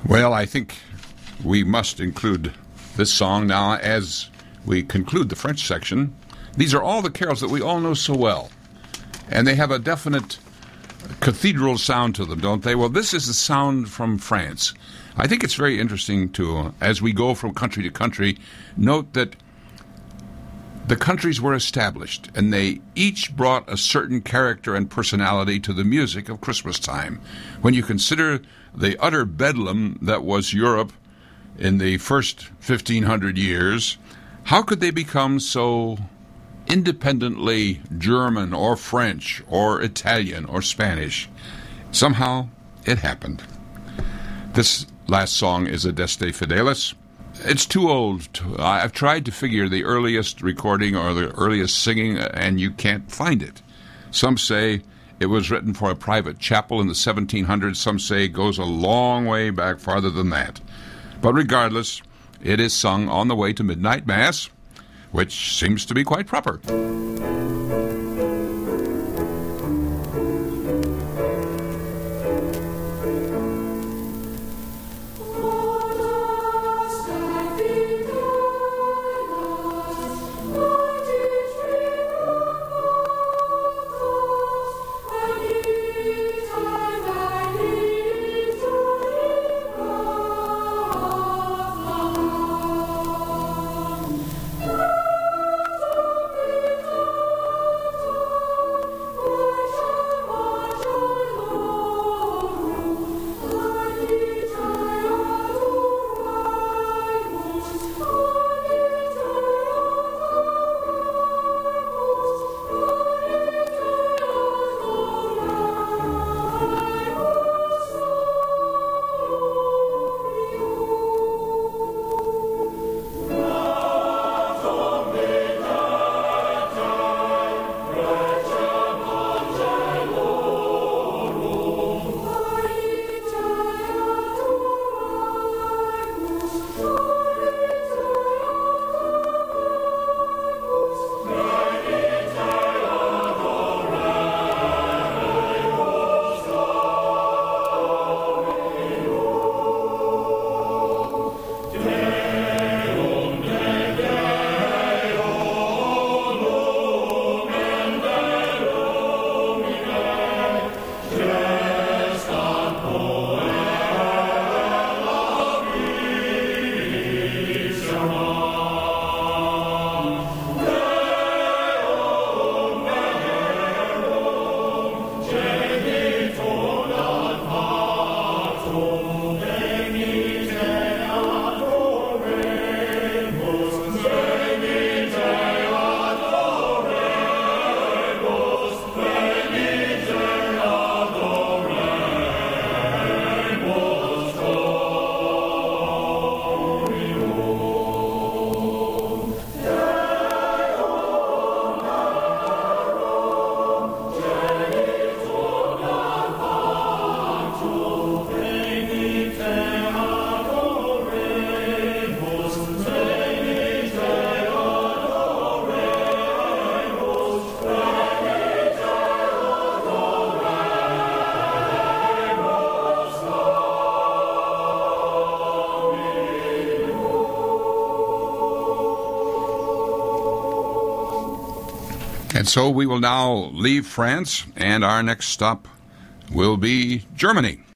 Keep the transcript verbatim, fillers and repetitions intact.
Well, I think we must include this song now as we conclude the French section. These are all the carols that we all know so well, and they have a definite cathedral sound to them, don't they? Well, this is the sound from France. I think it's very interesting to, as we go from country to country, note that the countries were established, and they each brought a certain character and personality to the music of Christmas time. When you consider the utter bedlam that was Europe in the first fifteen hundred years, how could they become so independently German or French or Italian or Spanish? Somehow it happened. This last song is Adeste Fideles. It's too old. To, I've tried to figure the earliest recording or the earliest singing, and you can't find it. Some say it was written for a private chapel in the seventeen hundreds. Some say it goes a long way back, farther than that. But regardless, it is sung on the way to midnight mass, which seems to be quite proper. And so we will now leave France, and our next stop will be Germany.